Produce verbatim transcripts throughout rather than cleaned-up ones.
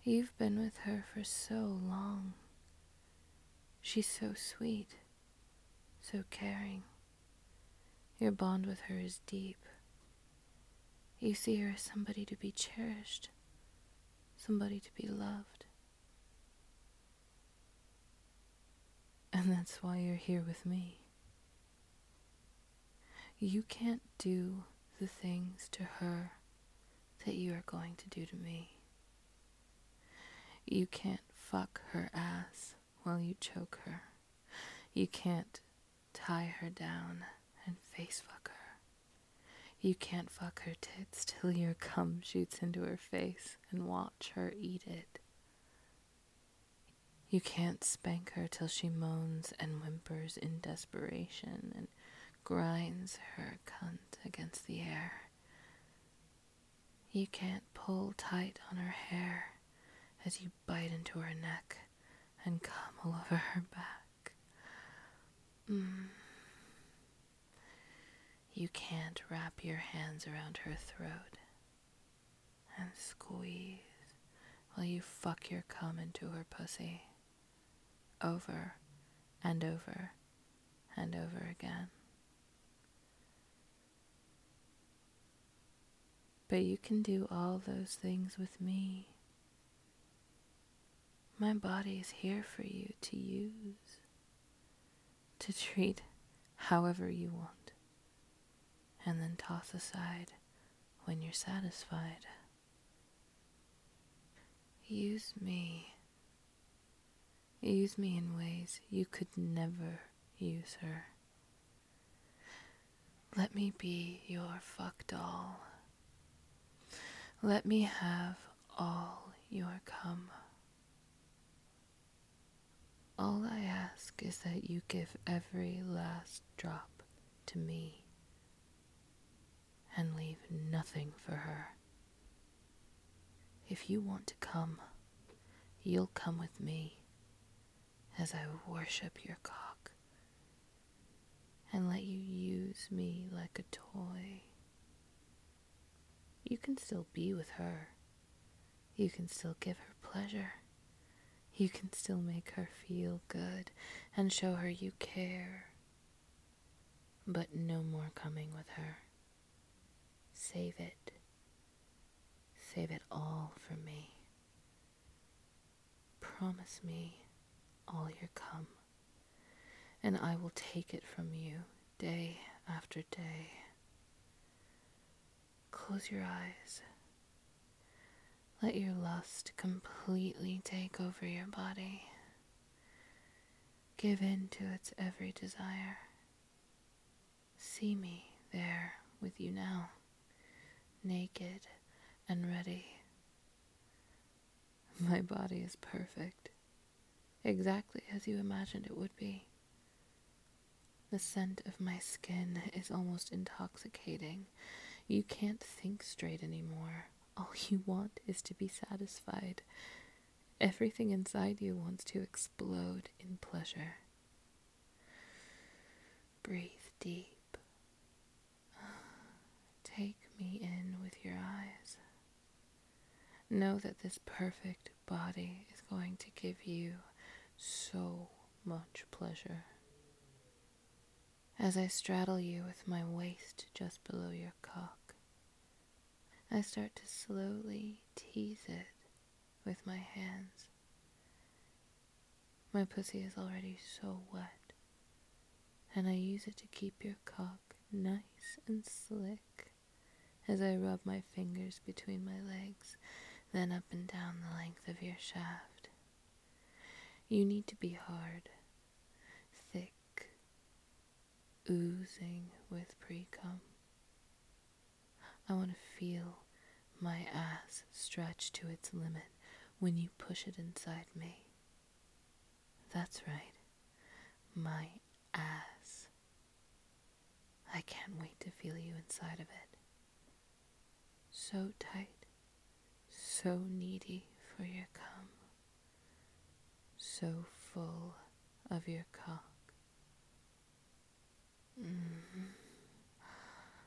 You've been with her for so long. She's so sweet, so caring. Your bond with her is deep. You see her as somebody to be cherished, somebody to be loved. And that's why you're here with me. You can't do the things to her that you are going to do to me. You can't fuck her ass while you choke her. You can't tie her down and face fuck her. You can't fuck her tits till your cum shoots into her face and watch her eat it. You can't spank her till she moans and whimpers in desperation and grinds her cunt against the air. You can't pull tight on her hair as you bite into her neck and come all over her back. Mm. You can't wrap your hands around her throat and squeeze while you fuck your cum into her pussy over and over and over again. But you can do all those things with me. My body is here for you to use, to treat however you want, and then toss aside when you're satisfied. Use me. Use me in ways you could never use her. Let me be your fuck doll. Let me have all your cum. All I ask is that you give every last drop to me and leave nothing for her. If you want to come, you'll come with me as I worship your cock and let you use me like a toy. You can still be with her. You can still give her pleasure. You can still make her feel good and show her you care. But no more coming with her. Save it. Save it all for me. Promise me all your cum, and I will take it from you day after day. Close your eyes. Let your lust completely take over your body. Give in to its every desire. See me there with you now, naked and ready. My body is perfect, exactly as you imagined it would be. The scent of my skin is almost intoxicating. You can't think straight anymore. All you want is to be satisfied. Everything inside you wants to explode in pleasure. Breathe deep. Take me in with your eyes. Know that this perfect body is going to give you so much pleasure. As I straddle you with my waist just below your cock, I start to slowly tease it with my hands. My pussy is already so wet, and I use it to keep your cock nice and slick as I rub my fingers between my legs, then up and down the length of your shaft. You need to be hard, thick, oozing with pre-cum. I want to feel my ass stretch to its limit when you push it inside me. That's right, my ass. I can't wait to feel you inside of it. So tight, so needy for your cum, so full of your cock. Mm.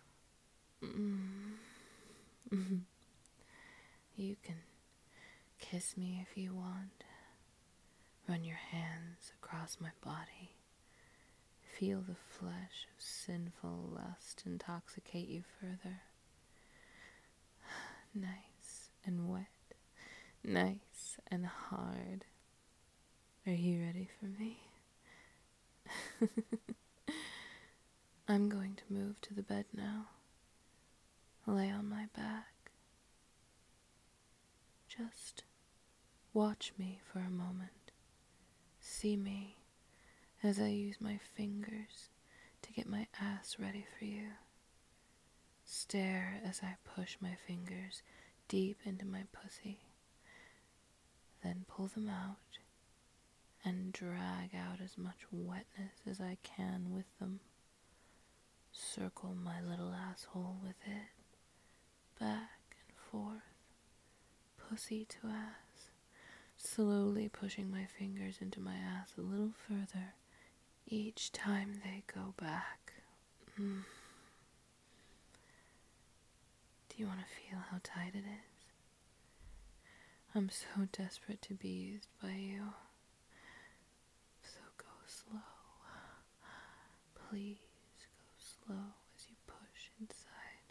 Mm. You can Kiss me if you want. Run your hands across my body. Feel the flesh of sinful lust intoxicate you further. Nice and wet, nice and hard. Are you ready for me? I'm going to move to the bed now. Lay on my back. Just watch me for a moment. See me as I use my fingers to get my ass ready for you. Stare as I push my fingers deep into my pussy. Then pull them out and drag out as much wetness as I can with them. Circle my little asshole with it, back and forth, pussy to ass, slowly pushing my fingers into my ass a little further each time they go back. Mm. Do you want to feel how tight it is? I'm so desperate to be used by you. So go slow. Please go slow as you push inside.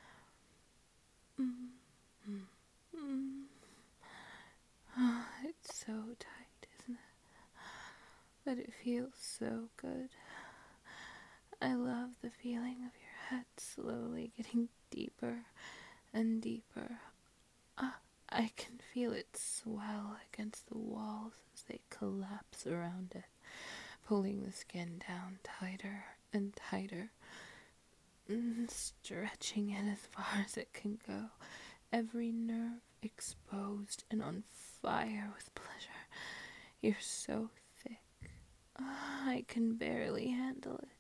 Mm, mm, mm. Oh, it's so tight, isn't it? But it feels so good. I love the feeling of your head slowly getting deeper and deeper. Uh, I can feel it swell against the walls as they collapse around it, pulling the skin down tighter and tighter, mm, stretching it as far as it can go, every nerve exposed and on fire with pleasure. You're so thick, oh, I can barely handle it.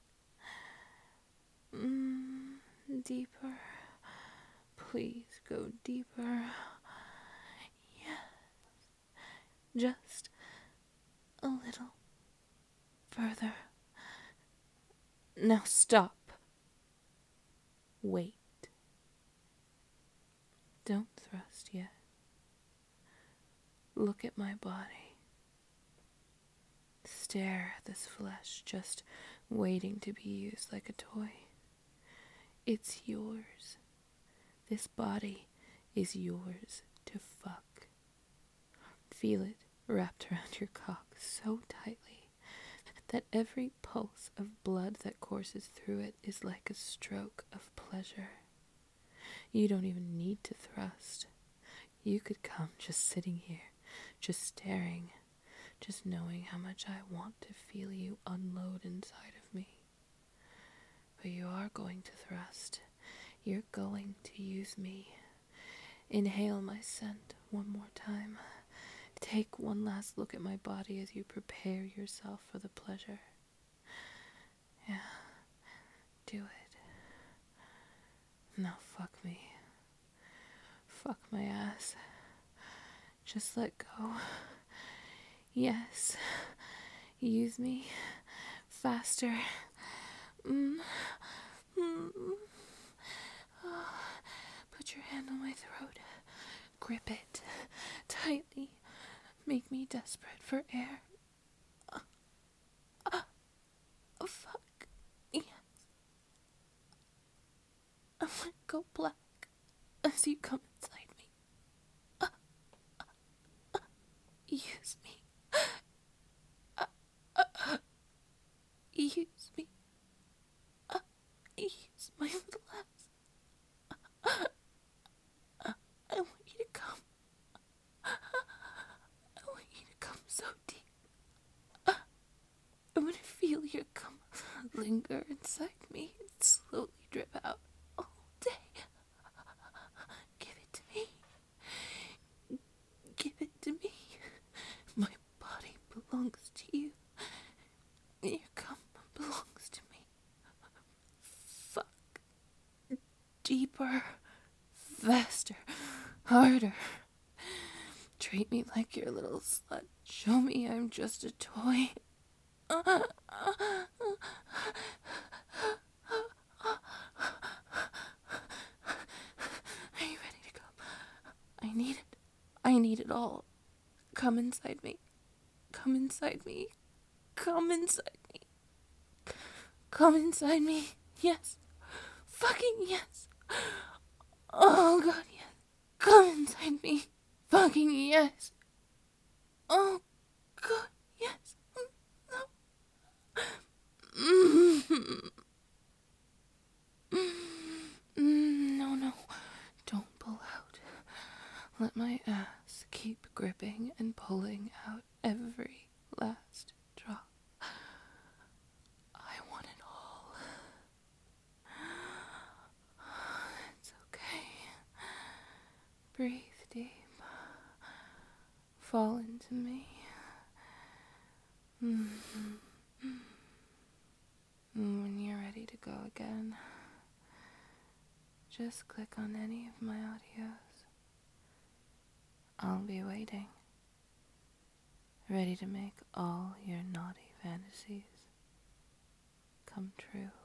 Mm, deeper. Please go deeper. Yes. Just a little further. Now stop. Wait. Don't thrust yet. Look at my body. Stare at this flesh just waiting to be used like a toy. It's yours. This body is yours to fuck. Feel it wrapped around your cock so tightly that every pulse of blood that courses through it is like a stroke of pleasure. You don't even need to thrust. You could come just sitting here, just staring, just knowing how much I want to feel you unload inside of me. But you are going to thrust. You're going to use me. Inhale my scent one more time. Take one last look at my body as you prepare yourself for the pleasure. Yeah, do it. Now fuck me. Fuck my ass. Just let go. Yes. Use me. Faster. Mm. Mm. Oh. Put your hand on my throat. Grip it tightly. Make me desperate for air. Uh, uh, uh, fuck. Yes. I want to go black as you come inside me. Uh, uh, uh, use me. Uh, uh, uh, use me. Uh, use my little ass. Uh, uh, I want you to come. I want you to come so deep. Uh, I want to feel your cum linger inside me and slowly drip out all day. Give it to me. Give it to me. My body belongs to you. Your cum belongs to me. Fuck. Deeper. Faster. Harder. Treat me like your little slut. Show me I'm just a toy. Are you ready to go? I need it. I need it all. Come inside me. Come inside me. Come inside me. Come inside me. Yes. Fucking yes. Oh god, yes. Come inside me. Fucking yes. Oh god, yes. No, no. Don't pull out. Let my ass keep gripping and pulling out every last drop. I want it all. It's okay. Breathe deep. Fall into me. When you're ready to go again, just click on any of my audios. I'll be waiting, ready to make all your naughty fantasies come true.